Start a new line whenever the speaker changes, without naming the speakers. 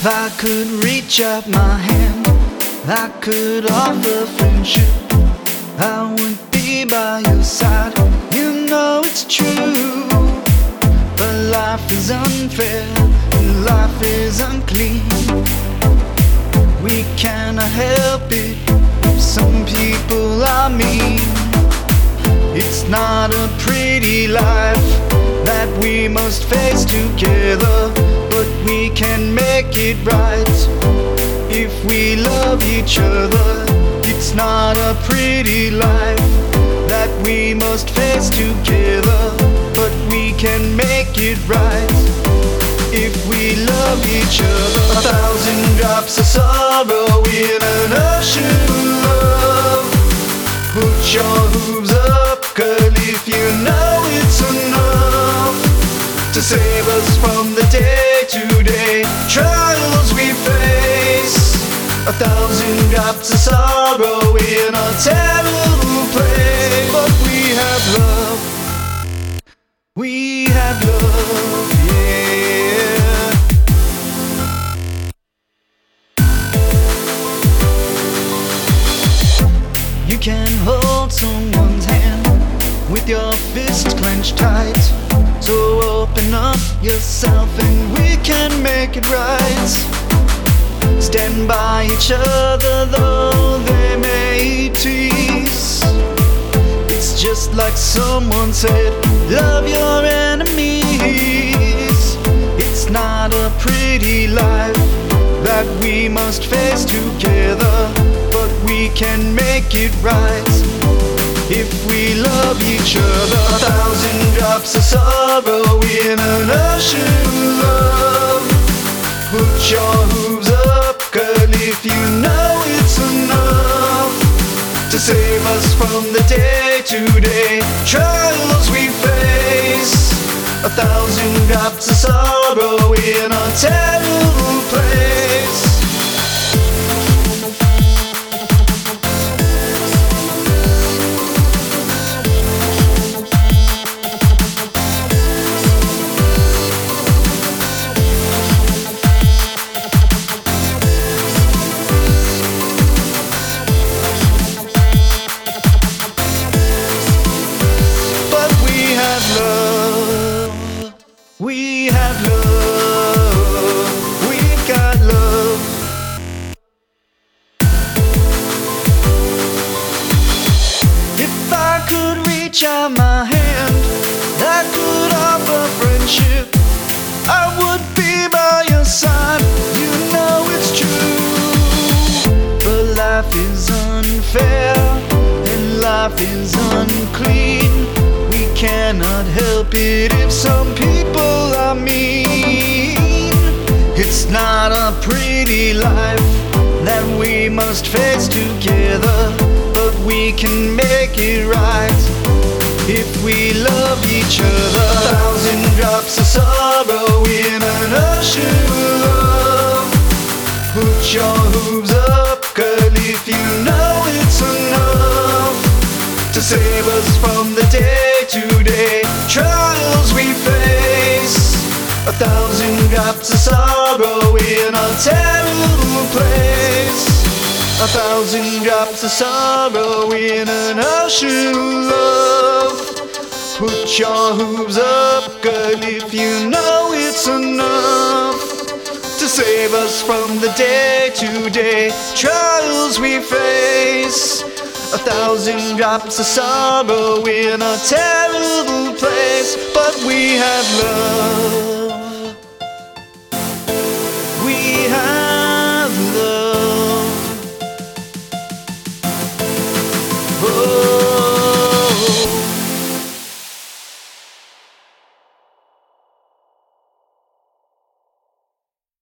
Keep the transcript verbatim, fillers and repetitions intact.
I could reach out my hand, I could offer friendship, I would be by your side. You know it's true, but life is unfair and life is unclean. We cannot help it if some people are mean. It's not a pretty life that we must face together, but we can make it right if we love each other. It's not a pretty life that we must face together, but we can make it right if we love each other. A thousand drops of sorrow in an ocean of love. Put your hooves up, girl, if you know it's enough to save us from the day-to-day trials we face. A thousand drops of sorrow in a terrible place, but we have love, we have love, yeah. You can hold someone's hand with your fist clenched tight, so open up yourself and we can make it right. Stand by each other though they may tease. It's just like someone said, love your enemies. It's not a pretty life that we must face together, but we can make it right if we love each other. A thousand drops of sorrow in an ocean of love. Put your hooves up, girl, if you know it's enough to save us from the day-to-day trials we face. A thousand drops of sorrow in a terrible place. We have love, we've got love. If I could reach out my hand, I could offer friendship, I would be by your side. You know it's true, but life is unfair and life is unclean. We cannot help it if some people are mean. It's not a pretty life that we must face together, but we can make it right if we love each other. A thousand drops of sorrow in an ocean of love. Put your hooves up, girl, if you know it's enough to save us from the day-to-day trials we face. A thousand drops of sorrow in a terrible place. A thousand drops of sorrow in an ocean of love. Put your hooves up, girl, if you know it's enough to save us from the day-to-day trials we face. A thousand drops of sorrow in a terrible place, but we have love, we have love. Oh.